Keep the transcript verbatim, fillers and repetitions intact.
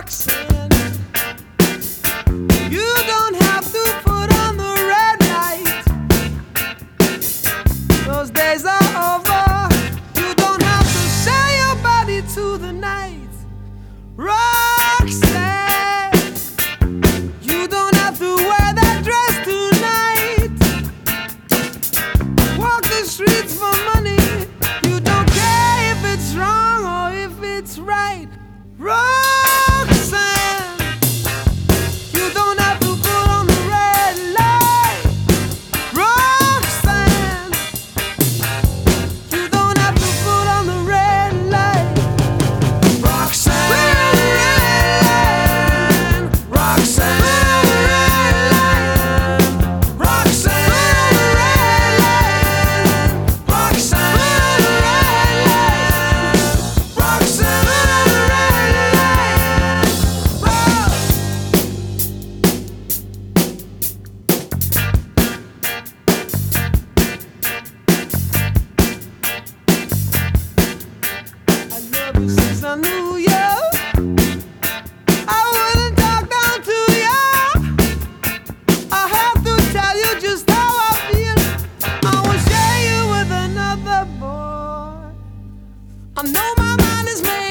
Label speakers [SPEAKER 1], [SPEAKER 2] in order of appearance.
[SPEAKER 1] Roxanne, you don't have to put on the red light. Those days are over. You don't have to sell your body to the night. Roxanne, you don't have to wear that dress tonight. Walk the streets for money. You don't care if it's wrong or if it's right. Roxanne, you don't have to put on the red light. Roxanne, you don't have to put on the red light. Roxanne, Roxanne, Roxanne, Roxanne, Roxanne. I love you since I knew you. I wouldn't talk down to you. I have to tell you just how I feel. I won't share you with another boy. I know my mind is made